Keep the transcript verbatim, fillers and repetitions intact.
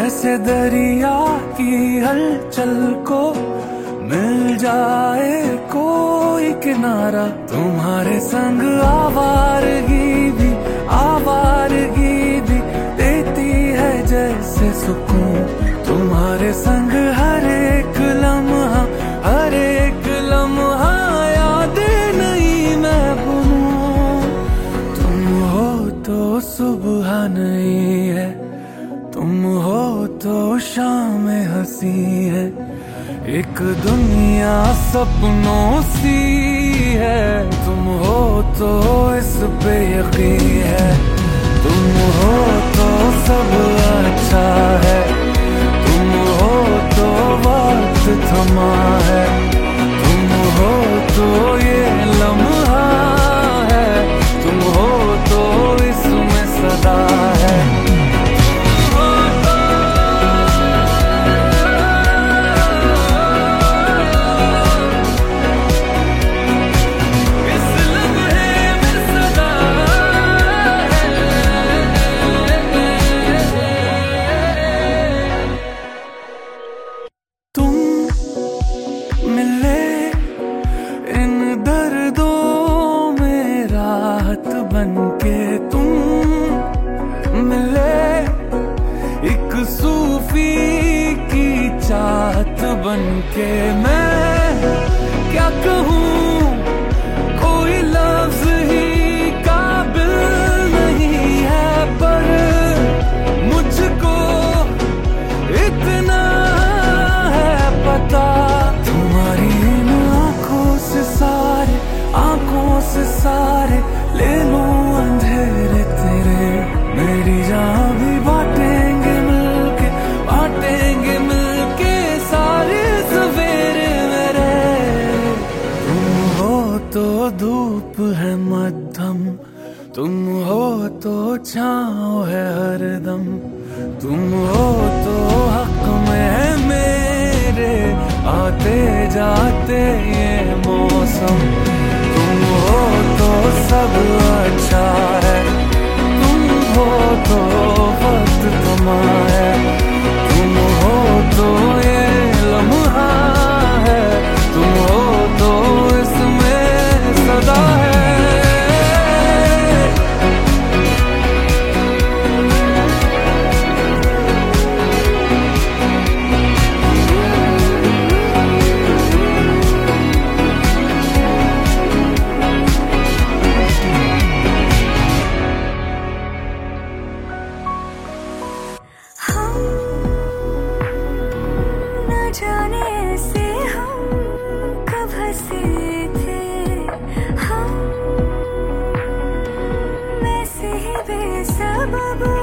जैसे दरिया की हलचल को मिल जाए कोई किनारा। तुम्हारे संग आवारगी भी आवारगी भी देती है जैसे सुकून। तुम्हारे संग हर एक लम्हा हर एक लम्हा याद नहीं मैं भूलूं। तुम हो तो सुबह नहीं है, तुम हो तो शाम हंसी है। एक दुनिया सपनों सी है, तुम हो तो इस पे यकीन है। तुम हो तो सब अच्छा है, तुम हो तो वक्त थमा है। तुम हो तो ये लम्हा है, तुम हो तो इसमें सदा है। बनके तुम मिले एक सूफी की चाहत बनके। मैं क्या कहूँ कोई लफ्ज ही काबिल नहीं है, पर मुझको इतना है पता। तुम्हारी इन आंखों से सारे आंखों से सारे ले लूं अंधेरे तेरे। मेरी जान भी बांटेंगे मिलके बांटेंगे मिलके सारे सवेरे मेरे। तुम हो तो धूप है मध्यम, तुम हो तो छाँव है हरदम। तुम हो तो हक में है मेरे आते जाते ये मौसम। तुम हो तो सब अच्छा है, तुम हो तो वक्त थमा है। तुम हो तो ये लम्हा है, तुम हो तो इसमें सदा है। जाने से हम कब हंसे थे, हम वैसे ही बेसबब